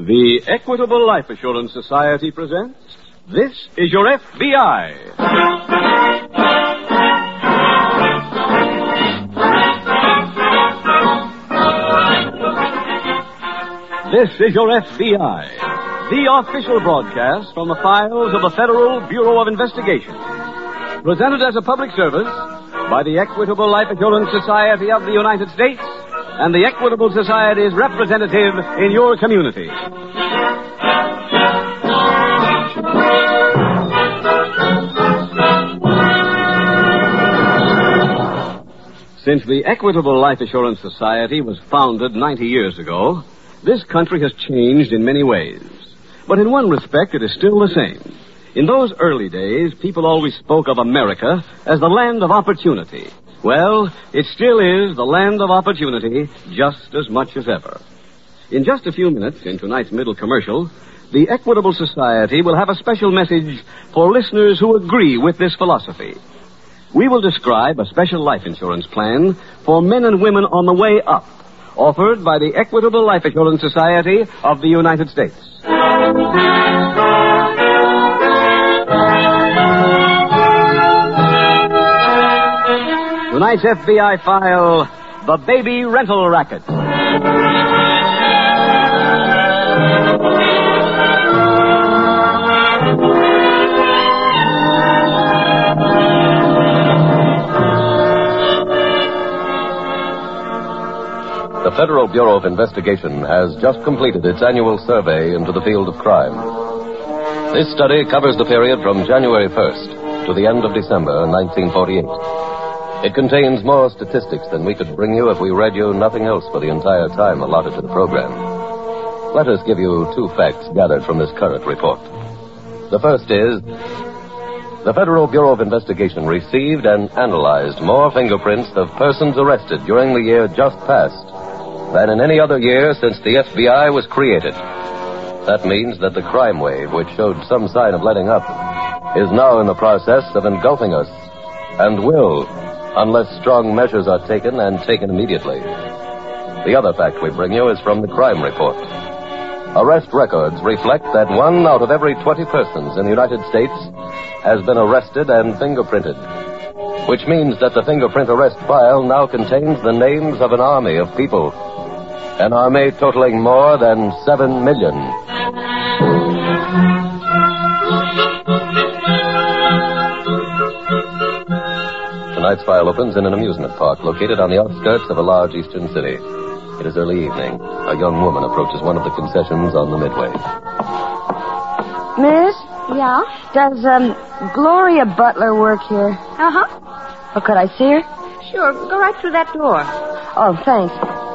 The Equitable Life Assurance Society presents This is Your FBI. This is Your FBI, the official broadcast from the files of the Federal Bureau of Investigation. Presented as a public service by the Equitable Life Assurance Society of the United States and the Equitable Society's representative in your community. Since the Equitable Life Assurance Society was founded 90 years ago, this country has changed in many ways. But in one respect, it is still the same. In those early days, people always spoke of America as the land of opportunity. Well, it still is the land of opportunity just as much as ever. In just a few minutes, in tonight's middle commercial, the Equitable Society will have a special message for listeners who agree with this philosophy. We will describe a special life insurance plan for men and women on the way up, offered by the Equitable Life Assurance Society of the United States. Tonight's FBI file, The Baby Rental Racket. The Federal Bureau of Investigation has just completed its annual survey into the field of crime. This study covers the period from January 1st to the end of December 1948. It contains more statistics than we could bring you if we read you nothing else for the entire time allotted to the program. Let us give you two facts gathered from this current report. The first is, the Federal Bureau of Investigation received and analyzed more fingerprints of persons arrested during the year just past than in any other year since the FBI was created. That means that the crime wave, which showed some sign of letting up, is now in the process of engulfing us and will, unless strong measures are taken and taken immediately. The other fact we bring you is from the crime report. Arrest records reflect that 1 out of every 20 persons in the United States has been arrested and fingerprinted, which means that the fingerprint arrest file now contains the names of an army of people, an army totaling more than 7 million. Tonight's file opens in an amusement park located on the outskirts of a large eastern city. It is early evening. A young woman approaches one of the concessions on the midway. Miss? Yeah? Does, Gloria Butler work here? Uh-huh. Or could I see her? Sure, go right through that door. Oh, thanks.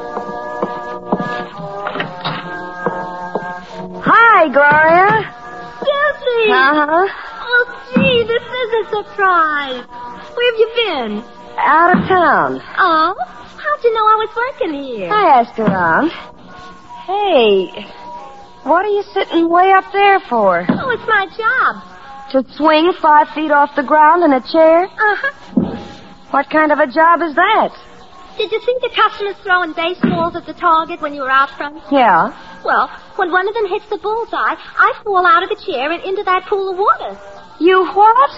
Hi, Gloria. Jessie! Uh-huh. Oh, gee, this is a surprise. Where have you been? Out of town. Oh? How'd you know I was working here? I asked around. Hey, what are you sitting way up there for? Oh, it's my job. To swing 5 feet off the ground in a chair? Uh-huh. What kind of a job is that? Did you see the customers throwing baseballs at the target when you were out front? Yeah. Well, when one of them hits the bullseye, I fall out of the chair and into that pool of water. You what?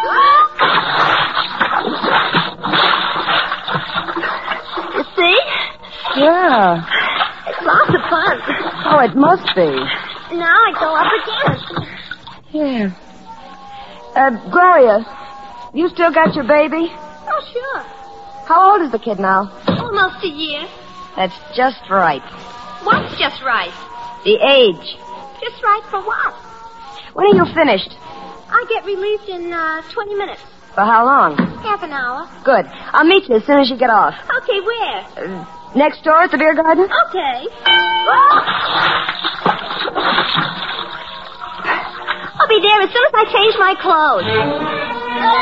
You see? Yeah. It's lots of fun. Oh, it must be. Now I go up again. Yeah. Gloria, you still got your baby? Oh, sure. How old is the kid now? Almost a year. That's just right. What's just right? The age. Just right for what? When are you finished? I get released in 20 minutes. For how long? Half an hour. Good. I'll meet you as soon as you get off. Okay, where? Next door at the beer garden? Okay. I'll be there as soon as I change my clothes.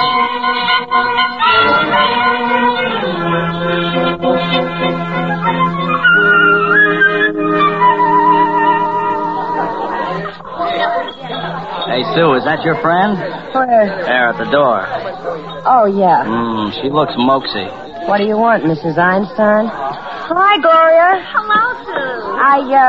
Hey, Sue, is that your friend? Where? There, at the door. Oh, yeah. She looks moxie. What do you want, Mrs. Einstein? Hi, Gloria. Hello, Sue.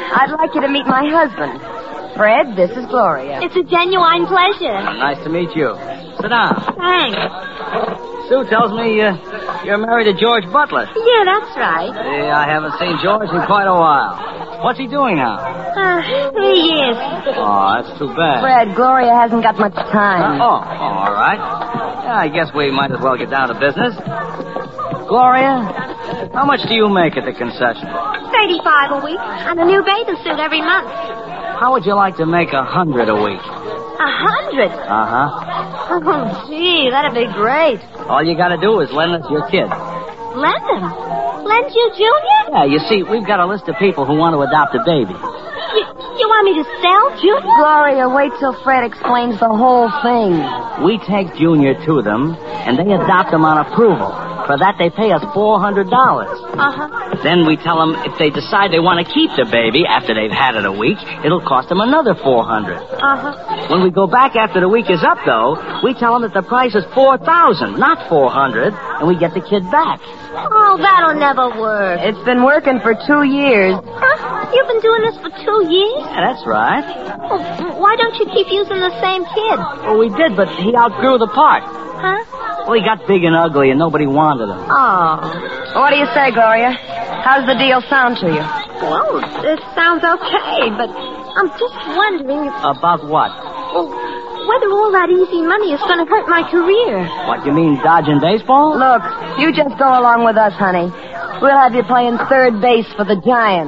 I'd like you to meet my husband. Fred, this is Gloria. It's a genuine pleasure. Nice to meet you. Sit down. Thanks. Sue tells me you're married to George Butler. Yeah, that's right. I haven't seen George in quite a while. What's he doing now? 3 years. Oh, that's too bad. Fred, Gloria hasn't got much time. All right. Yeah, I guess we might as well get down to business. Gloria, how much do you make at the concession? $35 a week and a new bathing suit every month. How would you like to make $100 a week? 100? Uh-huh. Oh, gee, that'd be great. All you got to do is lend us your kid. Lend him? Lend you Junior? Yeah, you see, we've got a list of people who want to adopt a baby. You want me to sell Junior? Gloria, wait till Fred explains the whole thing. We take Junior to them, and they adopt him on approval. For that, they pay us $400. Uh-huh. Then we tell them if they decide they want to keep the baby after they've had it a week, it'll cost them another $400. Uh-huh. When we go back after the week is up, though, we tell them that the price is $4,000, not $400, and we get the kid back. Oh, that'll never work. It's been working for 2 years. Huh? You've been doing this for 2 years? Yeah, that's right. Well, why don't you keep using the same kid? Well, we did, but he outgrew the part. Huh? Well, he got big and ugly, and nobody wanted him. Oh. What do you say, Gloria? How's the deal sound to you? Well, it sounds okay, but I'm just wondering if... About what? Well, whether all that easy money is going to hurt my career. What, you mean dodging baseball? Look, you just go along with us, honey. We'll have you playing third base for the Giants.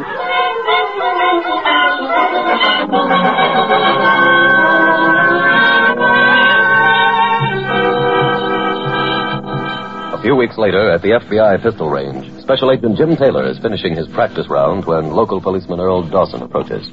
A few weeks later, at the FBI pistol range, Special Agent Jim Taylor is finishing his practice round when local policeman Earl Dawson approaches.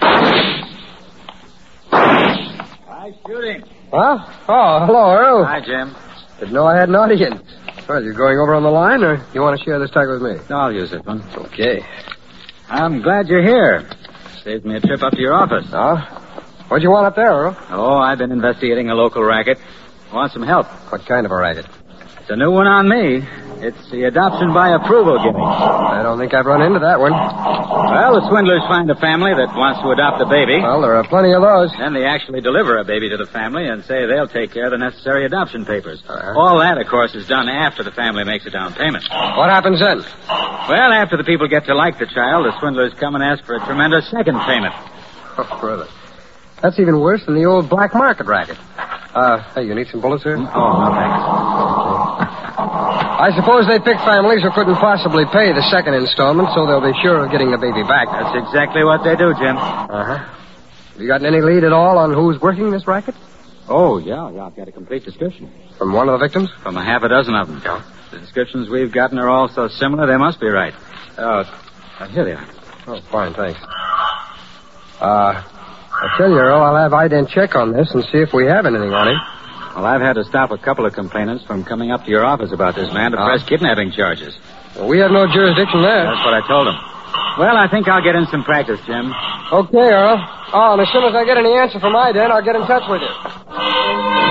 Hi, shooting. Huh? Oh, hello, Earl. Hi, Jim. Didn't know I had an audience. Well, you going over on the line, or you want to share this tag with me? No, I'll use this one. Okay. I'm glad you're here. Saves me a trip up to your office. Oh? What'd you want up there, Earl? Oh, I've been investigating a local racket. Want some help? What kind of a racket? It's a new one on me. It's the adoption by approval gimmick. I don't think I've run into that one. Well, the swindlers find a family that wants to adopt a baby. Well, there are plenty of those. Then they actually deliver a baby to the family and say they'll take care of the necessary adoption papers. Uh-huh. All that, of course, is done after the family makes a down payment. What happens then? Well, after the people get to like the child, the swindlers come and ask for a tremendous second payment. Oh, brother. That's even worse than the old black market racket. Hey, you need some bullets here? Oh, no, thanks. I suppose they pick families who couldn't possibly pay the second installment, so they'll be sure of getting the baby back. That's exactly what they do, Jim. Uh-huh. Have you gotten any lead at all on who's working this racket? Oh, yeah, I've got a complete description. From one of the victims? From a half a dozen of them. Yeah. The descriptions we've gotten are all so similar, they must be right. Here they are. Oh, fine, thanks. I tell you, Earl, I'll have ident check on this and see if we have anything on him. Well, I've had to stop a couple of complainants from coming up to your office about this man to press kidnapping charges. Well, we have no jurisdiction there. That's what I told them. Well, I think I'll get in some practice, Jim. Okay, Earl. Oh, and as soon as I get any answer from ident, I'll get in touch with you.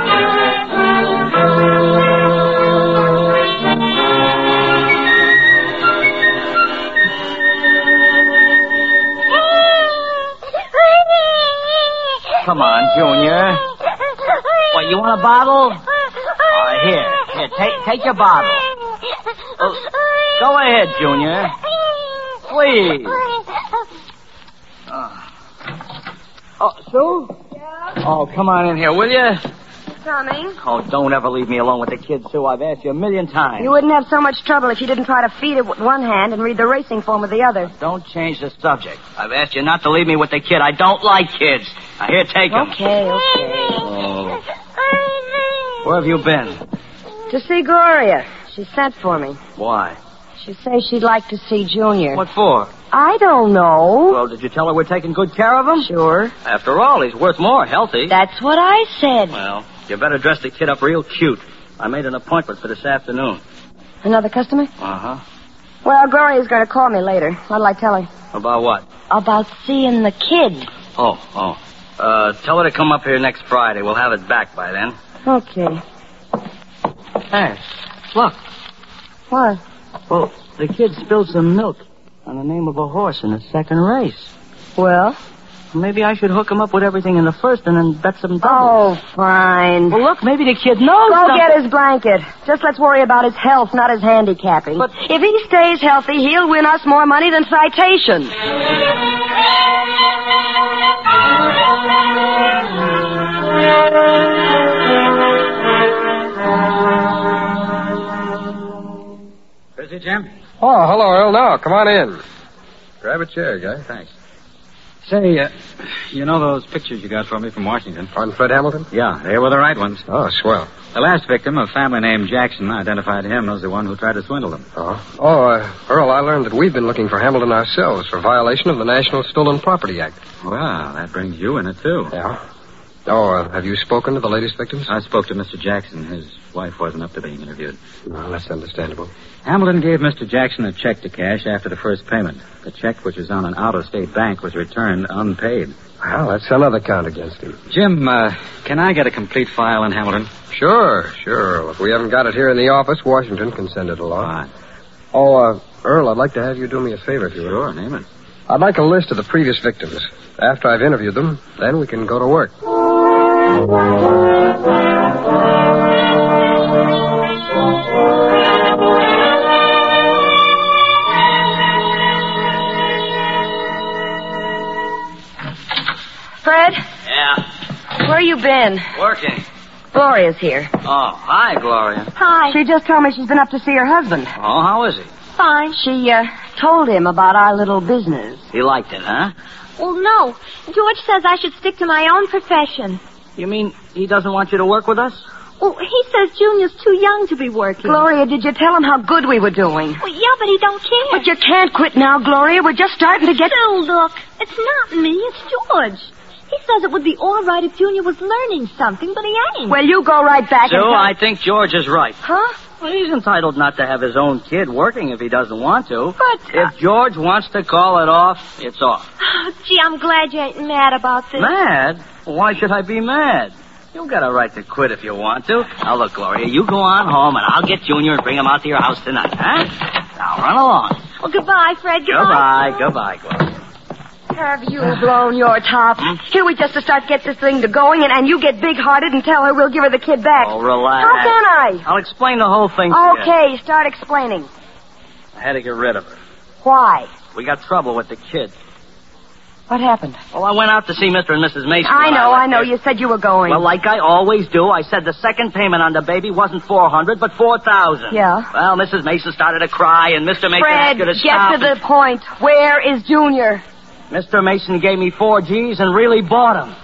Come on, Junior. What, you want a bottle? Here, take your bottle. Go ahead, Junior. Please. Sue? Yeah? Oh, come on in here, will you? Coming. Oh, don't ever leave me alone with the kids, Sue. I've asked you a million times. You wouldn't have so much trouble if you didn't try to feed it with one hand and read the racing form with the other. Don't change the subject. I've asked you not to leave me with the kid. I don't like kids. Now, here, take them. Okay. Oh. Where have you been? To see Gloria. She sent for me. Why? She says she'd like to see Junior. What for? I don't know. Well, did you tell her we're taking good care of him? Sure. After all, he's worth more healthy. That's what I said. Well, you better dress the kid up real cute. I made an appointment for this afternoon. Another customer? Uh-huh. Well, Gloria's going to call me later. What'll I tell her? About what? About seeing the kid. Oh. Tell her to come up here next Friday. We'll have it back by then. Okay. Hey, look. What? Well, the kid spilled some milk. on the name of a horse in the second race. Well? Maybe I should hook him up with everything in the first and then bet some doubles. Oh, fine. Well, look, maybe the kid knows Go something. get his blanket. Just let's worry about his health, not his handicapping. But- if he stays healthy, he'll win us more money than citation. Busy, Jim? Oh, hello, Earl. Now, come on in. Grab a chair, guy. Thanks. Say, you know those pictures you got for me from Washington? On Fred Hamilton? Yeah, they were the right ones. Oh, swell. The last victim, a family named Jackson, identified him as the one who tried to swindle them. Earl, I learned that we've been looking for Hamilton ourselves for violation of the National Stolen Property Act. Well, that brings you in it, too. Yeah? Oh, have you spoken to the latest victims? I spoke to Mr. Jackson. His wife wasn't up to being interviewed. Well, that's understandable. Hamilton gave Mr. Jackson a check to cash after the first payment. The check, which was on an out-of-state bank, was returned unpaid. Well, that's another count against him. Jim, can I get a complete file on Hamilton? Sure. If we haven't got it here in the office, Washington can send it along. Fine. Oh, Earl, I'd like to have you do me a favor, if you will. Sure, name it. I'd like a list of the previous victims. After I've interviewed them, then we can go to work. Fred, Yeah, where you been? working. Gloria's here. Oh, hi, Gloria. Hi. She just told me she's been up to see her husband. Oh, how is he? Fine. She, told him about our little business. He liked it, huh? Well, no. George says I should stick to my own profession. You mean he doesn't want you to work with us? Well, he says Junior's too young to be working. Gloria, did you tell him how good we were doing? Well, yeah, but he don't care. But you can't quit now, Gloria. We're just starting to get... Still, look. It's not me. It's George. He says it would be all right if Junior was learning something, but he ain't. Well, you go right back Sue, and... I think George is right. Huh? Well, he's entitled not to have his own kid working if he doesn't want to. But... If George wants to call it off, it's off. Oh, gee, I'm glad you ain't mad about this. Mad? Why should I be mad? You've got a right to quit if you want to. Now, look, Gloria, you go on home, and I'll get Junior and bring him out to your house tonight, huh? Now, run along. Well, goodbye, Fred. Goodbye. Goodbye, Gloria. Have you blown your top? Here we just to start get this thing to going, and you get big-hearted and tell her we'll give her the kid back. Oh, relax. How can I? I'll explain the whole thing to you. Okay, start explaining. I had to get rid of her. Why? We got trouble with the kid. What happened? Well, I went out to see Mr. and Mrs. Mason. I when know. left here. You said you were going. Well, like I always do, I said the second payment on the baby wasn't $400, but $4,000. Yeah. Well, Mrs. Mason started to cry, and Mr. Mason Fred, asked her to get stop. to the point. Where is Junior? Mr. Mason gave me 4 G's and really bought him.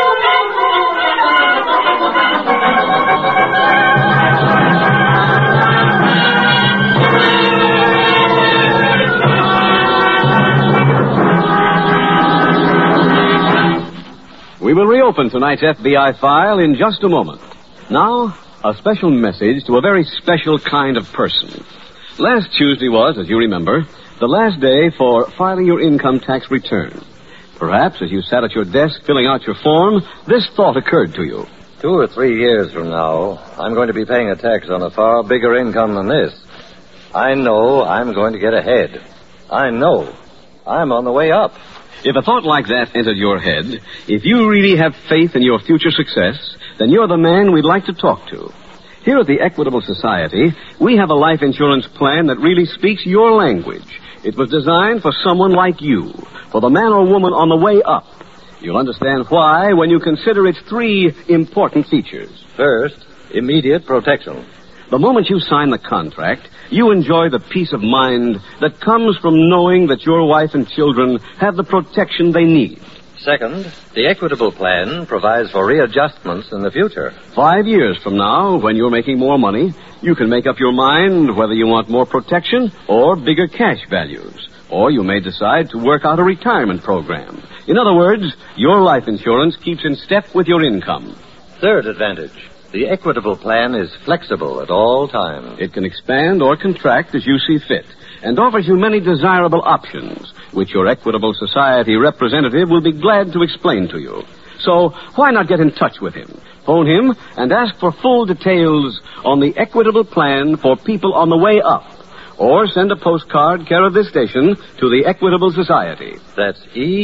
We will reopen tonight's FBI file in just a moment. Now, a special message to a very special kind of person. Last Tuesday was, as you remember, the last day for filing your income tax return. Perhaps as you sat at your desk filling out your form, this thought occurred to you. 2 or 3 years from now, I'm going to be paying a tax on a far bigger income than this. I know I'm going to get ahead. I know I'm on the way up. If a thought like that entered your head, if you really have faith in your future success, then you're the man we'd like to talk to. Here at the Equitable Society, we have a life insurance plan that really speaks your language. It was designed for someone like you, for the man or woman on the way up. You'll understand why when you consider its 3 important features. First, immediate protection. The moment you sign the contract, you enjoy the peace of mind that comes from knowing that your wife and children have the protection they need. Second, the Equitable plan provides for readjustments in the future. 5 years from now, when you're making more money, you can make up your mind whether you want more protection or bigger cash values. Or you may decide to work out a retirement program. In other words, your life insurance keeps in step with your income. Third advantage, the Equitable plan is flexible at all times. It can expand or contract as you see fit and offers you many desirable options, which your Equitable Society representative will be glad to explain to you. So why not get in touch with him? Phone him and ask for full details on the Equitable plan for people on the way up. Or send a postcard care of this station to the Equitable Society. That's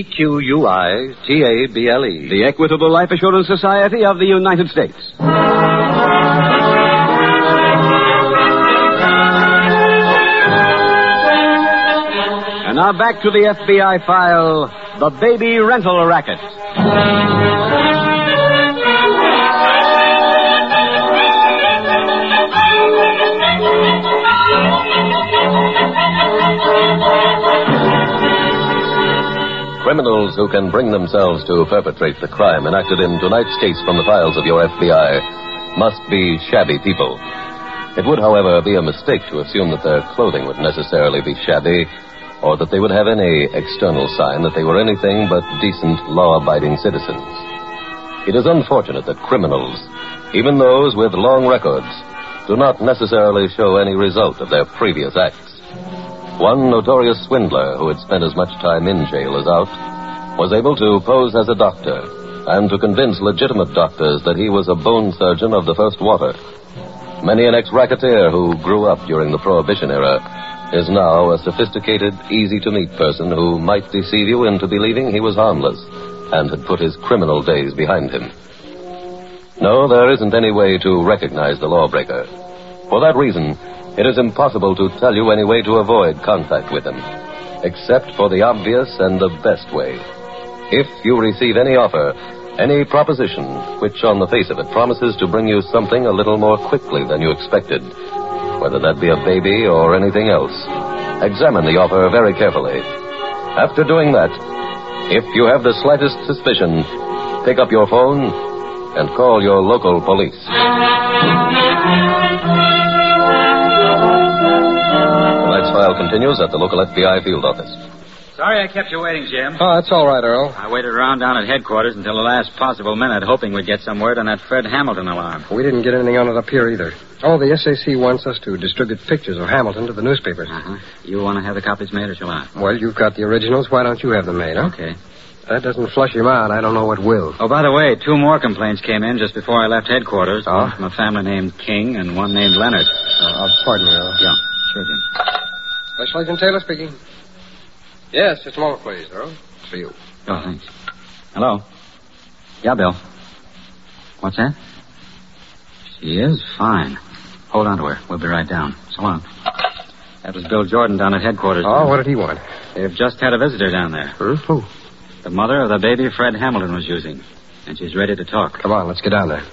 EQUITABLE. The Equitable Life Assurance Society of the United States. And now back to the FBI file, The Baby Rental Racket. Criminals who can bring themselves to perpetrate the crime enacted in tonight's case from the files of your FBI must be shabby people. It would, however, be a mistake to assume that their clothing would necessarily be shabby, or that they would have any external sign that they were anything but decent, law-abiding citizens. It is unfortunate that criminals, even those with long records, do not necessarily show any result of their previous acts. One notorious swindler who had spent as much time in jail as out was able to pose as a doctor and to convince legitimate doctors that he was a bone surgeon of the first water. Many an ex-racketeer who grew up during the Prohibition era is now a sophisticated, easy-to-meet person who might deceive you into believing he was harmless and had put his criminal days behind him. No, there isn't any way to recognize the lawbreaker. For that reason, it is impossible to tell you any way to avoid contact with him, except for the obvious and the best way. If you receive any offer, any proposition, which on the face of it promises to bring you something a little more quickly than you expected, whether that be a baby or anything else, examine the offer very carefully. After doing that, if you have the slightest suspicion, pick up your phone and call your local police. Tonight's file continues at the local FBI field office. Sorry I kept you waiting, Jim. Oh, that's all right, Earl. I waited around down at headquarters until the last possible minute, hoping we'd get some word on that Fred Hamilton alarm. We didn't get anything on it up here either. Oh, the SAC wants us to distribute pictures of Hamilton to the newspapers. Uh-huh. You want to have the copies made, or shall I? Well, you've got the originals. Why don't you have them made, huh? Okay. If that doesn't flush him out, I don't know what will. Oh, by the way, 2 more complaints came in just before I left headquarters. Oh? One from a family named King and one named Leonard. Pardon me, Earl. Yeah, sure, Jim. Special Agent Taylor speaking. Yes, just a moment, please, Earl. It's for you. Oh, thanks. Hello? Yeah, Bill. What's that? She is fine. Hold on to her. We'll be right down. So long. That was Bill Jordan down at headquarters. Oh, what did he want? They've just had a visitor down there. Who? The mother of the baby Fred Hamilton was using. And she's ready to talk. Come on, let's get down there.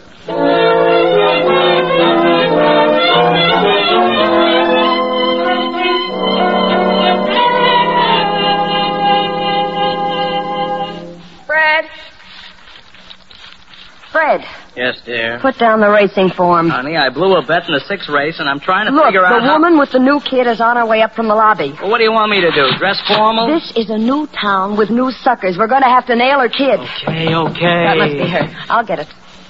Fred, Yes, dear. put down the racing form. Honey, I blew a bet in the 6th race, and I'm trying to Look, figure out the how... woman with the new kid is on her way up from the lobby. Well, what do you want me to do? Dress formal? This is a new town with new suckers. We're going to have to nail her kid. Okay. That must be her. I'll get it.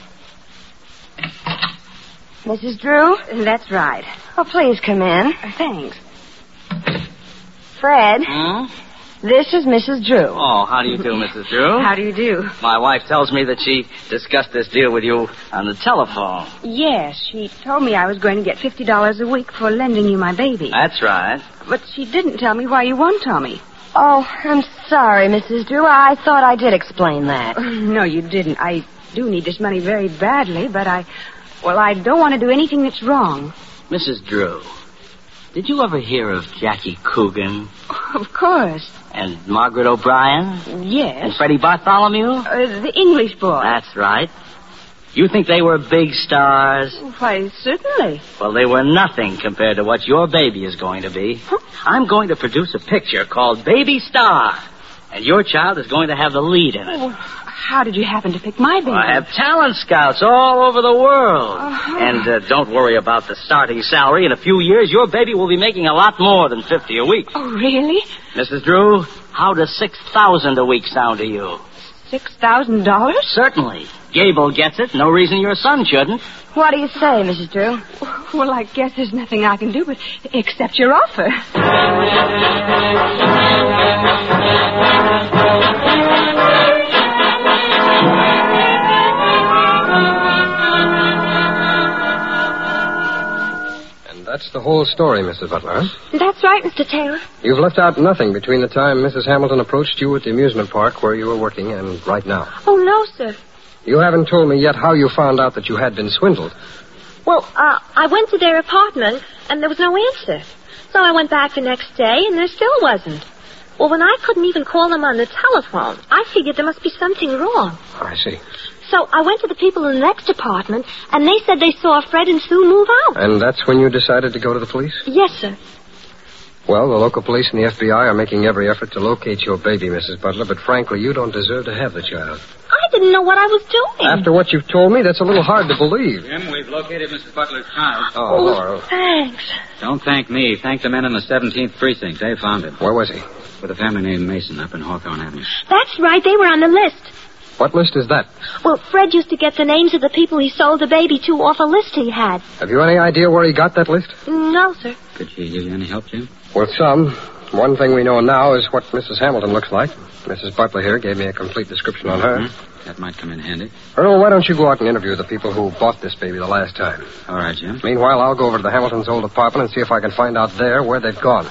Mrs. Drew? That's right. Oh, please come in. Thanks. Fred, Hmm? this is Mrs. Drew. Oh, how do you do, Mrs. Drew? How do you do? My wife tells me that she discussed this deal with you on the telephone. Yes, she told me I was going to get $50 a week for lending you my baby. That's right. But she didn't tell me why you won Tommy. Oh, I'm sorry, Mrs. Drew. I thought I did explain that. No, you didn't. I do need this money very badly, but I don't want to do anything that's wrong. Mrs. Drew, did you ever hear of Jackie Coogan Of course. and Margaret O'Brien and Yes. Freddie Bartholomew? The English boy. That's right. You think they were big stars? Why, certainly. Well, they were nothing compared to what your baby is going to be. I'm going to produce a picture called Baby Star, and your child is going to have the lead in it. Oh, how did you happen to pick my baby? I have talent scouts all over the world. Uh-huh. And don't worry about the starting salary. In a few years, your baby will be making a lot more than $50 a week. Oh, really? Mrs. Drew, how does $6,000 a week sound to you? $6,000? Certainly. Gable gets it. No reason your son shouldn't. What do you say, Mrs. Drew? Well, I guess there's nothing I can do but accept your offer. That's the whole story, Mrs. Butler, huh? That's right, Mr. Taylor. You've left out nothing between the time Mrs. Hamilton approached you at the amusement park where you were working and right now. Oh, no, sir. You haven't told me yet how you found out that you had been swindled. Well, I went to their apartment, and there was no answer. So I went back the next day, and there still wasn't. Well, when I couldn't even call them on the telephone, I figured there must be something wrong. I see. So I went to the people in the next apartment, and they said they saw Fred and Sue move out. And that's when you decided to go to the police? Yes, sir. Well, the local police and the FBI are making every effort to locate your baby, Mrs. Butler, but frankly, you don't deserve to have the child. I didn't know what I was doing. After what you've told me, that's a little hard to believe. Jim, we've located Mrs. Butler's child. Oh, Laura. Thanks. Don't thank me. Thank the men in the 17th precinct. They found him. Where was he? With a family named Mason up in Hawthorne Avenue. That's right. They were on the list. What list is that? Well, Fred used to get the names of the people he sold the baby to off a list he had. Have you any idea where he got that list? No, sir. Could she give you any help, Jim? Well, some. One thing we know now is what Mrs. Hamilton looks like. Mrs. Butler here gave me a complete description on her. Mm-hmm. That might come in handy. Earl, why don't you go out and interview the people who bought this baby the last time? All right, Jim. Meanwhile, I'll go over to the Hamiltons' old apartment and see if I can find out there where they've gone.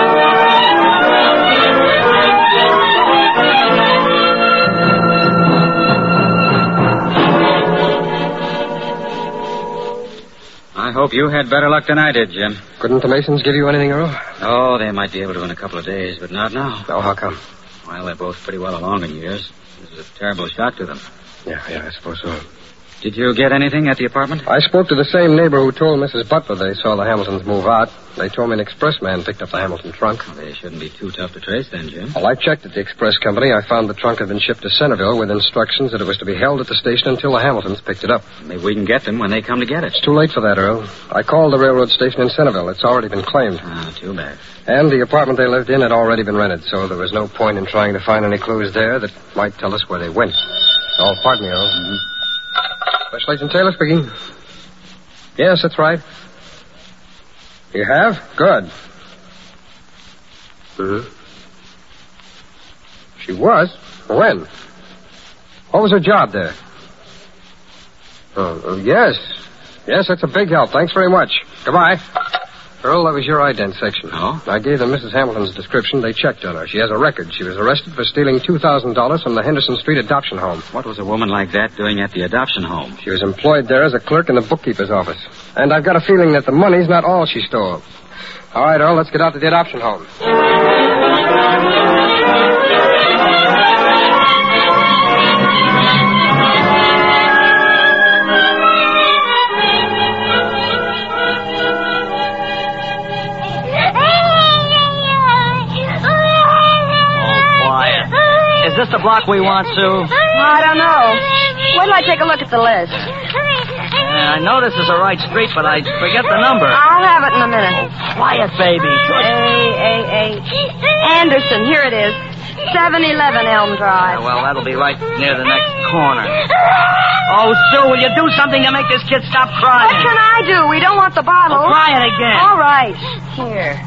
I hope you had better luck than I did, Jim. Couldn't the Masons give you anything, Earl? Oh, they might be able to in a couple of days, but not now. Oh, how come? Well, they're both pretty well along in years. This is a terrible shock to them. Yeah, I suppose so. Did you get anything at the apartment? I spoke to the same neighbor who told Mrs. Butler they saw the Hamiltons move out. They told me an express man picked up the Hamilton trunk. Well, they shouldn't be too tough to trace then, Jim. Well, I checked at the express company. I found the trunk had been shipped to Centerville with instructions that it was to be held at the station until the Hamiltons picked it up. Maybe we can get them when they come to get it. It's too late for that, Earl. I called the railroad station in Centerville. It's already been claimed. Ah, too bad. And the apartment they lived in had already been rented, so there was no point in trying to find any clues there that might tell us where they went. Oh, pardon me, Earl. Mm-hmm. Special Agent Taylor speaking. Yes, that's right. You have? Good. Mm-hmm. She was? When? What was her job there? Oh, yes. Yes, that's a big help. Thanks very much. Goodbye. Earl, that was your ident section. Oh? I gave them Mrs. Hamilton's description. They checked on her. She has a record. She was arrested for stealing $2,000 from the Henderson Street adoption home. What was a woman like that doing at the adoption home? She was employed there as a clerk in the bookkeeper's office. And I've got a feeling that the money's not all she stole. All right, Earl, let's get out to the adoption home. Is this the block we want, Sue? I don't know. Wait till I take a look at the list. I know this is the right street, but I forget the number. I'll have it in a minute. Quiet, baby. Anderson, here it is. 711 Elm Drive. Well, that'll be right near the next corner. Oh, Sue, will you do something to make this kid stop crying? What can I do? We don't want the bottle. Oh, try it again. All right. Here.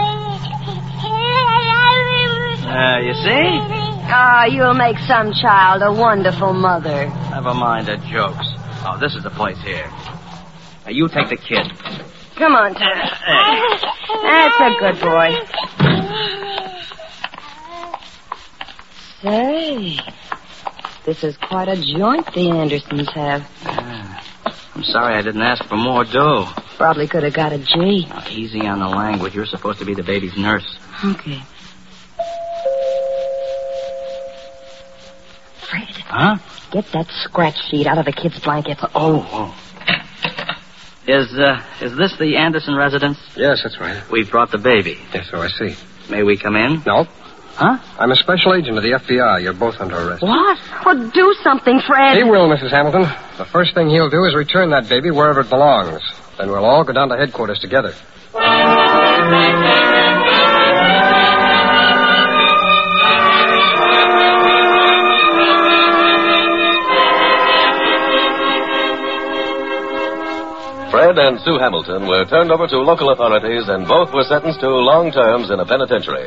You see? You'll make some child a wonderful mother. Never mind the jokes. Oh, this is the place here. Now, you take the kid. Come on, Tom. That's a good boy. Say, this is quite a joint the Andersons have. I'm sorry I didn't ask for more dough. Probably could have got a G. Now, easy on the language. You're supposed to be the baby's nurse. Okay. Fred. Huh? Get that scratch sheet out of the kid's blanket. Oh. Is this the Anderson residence? Yes, that's right. We brought the baby. Yes, so I see. May we come in? No. Huh? I'm a special agent of the FBI. You're both under arrest. What? Well, do something, Fred. He will, Mrs. Hamilton. The first thing he'll do is return that baby wherever it belongs. Then we'll all go down to headquarters together. Fred and Sue Hamilton were turned over to local authorities, and both were sentenced to long terms in a penitentiary.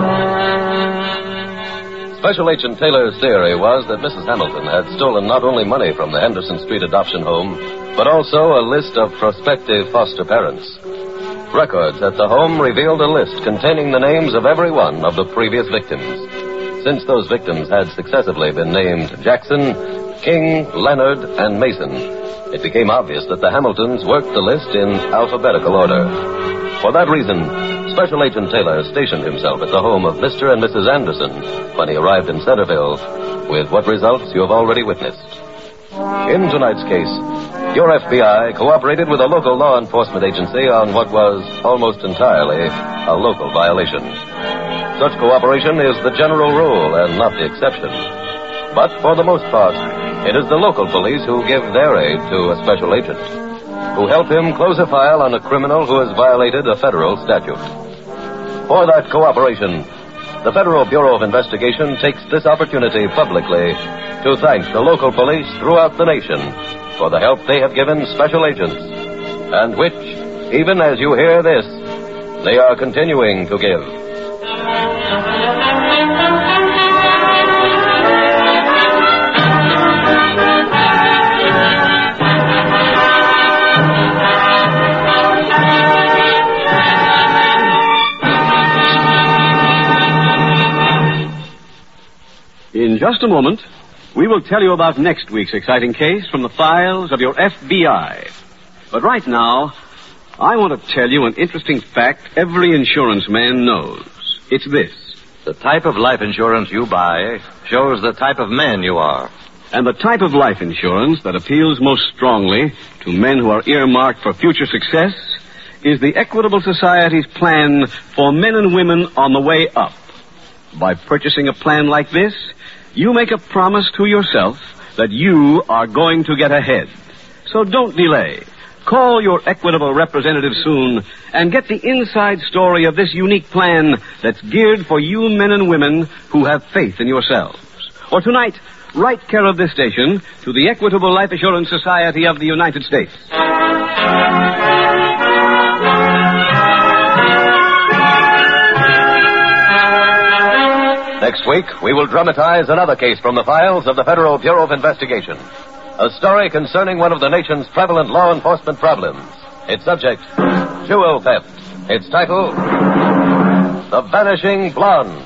Special Agent Taylor's theory was that Mrs. Hamilton had stolen not only money from the Henderson Street adoption home, but also a list of prospective foster parents. Records at the home revealed a list containing the names of every one of the previous victims. Since those victims had successively been named Jackson, King, Leonard, and Mason, it became obvious that the Hamiltons worked the list in alphabetical order. For that reason, Special Agent Taylor stationed himself at the home of Mr. and Mrs. Anderson when he arrived in Centerville, with what results you have already witnessed. In tonight's case, your FBI cooperated with a local law enforcement agency on what was almost entirely a local violation. Such cooperation is the general rule and not the exception. But for the most part, it is the local police who give their aid to a special agent, who help him close a file on a criminal who has violated a federal statute. For that cooperation, the Federal Bureau of Investigation takes this opportunity publicly to thank the local police throughout the nation for the help they have given special agents, and which, even as you hear this, they are continuing to give. In just a moment, we will tell you about next week's exciting case from the files of your FBI. But right now, I want to tell you an interesting fact every insurance man knows. It's this. The type of life insurance you buy shows the type of man you are. And the type of life insurance that appeals most strongly to men who are earmarked for future success is the Equitable Society's plan for men and women on the way up. By purchasing a plan like this, you make a promise to yourself that you are going to get ahead. So don't delay. Call your Equitable representative soon and get the inside story of this unique plan that's geared for you men and women who have faith in yourselves. Or tonight, write care of this station to the Equitable Life Assurance Society of the United States. Next week, we will dramatize another case from the files of the Federal Bureau of Investigation. A story concerning one of the nation's prevalent law enforcement problems. Its subject, jewel theft. Its title, The Vanishing Blonde.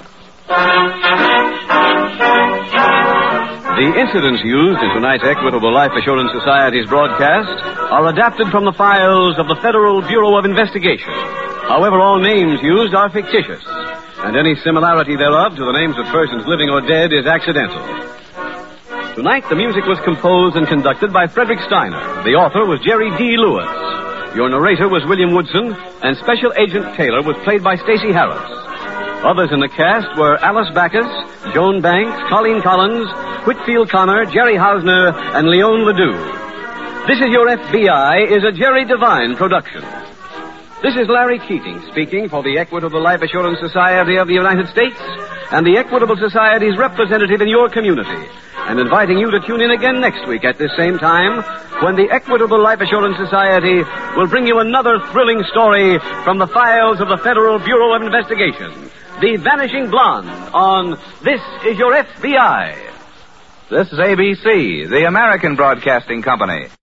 The incidents used in tonight's Equitable Life Assurance Society's broadcast are adapted from the files of the Federal Bureau of Investigation. However, all names used are fictitious, and any similarity thereof to the names of persons living or dead is accidental. Tonight, the music was composed and conducted by Frederick Steiner. The author was Jerry D. Lewis. Your narrator was William Woodson, and Special Agent Taylor was played by Stacey Harris. Others in the cast were Alice Backus, Joan Banks, Colleen Collins, Whitfield Connor, Jerry Hausner, and Leon Ledoux. This Is Your FBI is a Jerry Devine production. This is Larry Keating speaking for the Equitable Life Assurance Society of the United States and the Equitable Society's representative in your community, and inviting you to tune in again next week at this same time when the Equitable Life Assurance Society will bring you another thrilling story from the files of the Federal Bureau of Investigation, The Vanishing Blonde, on This Is Your FBI. This is ABC, the American Broadcasting Company.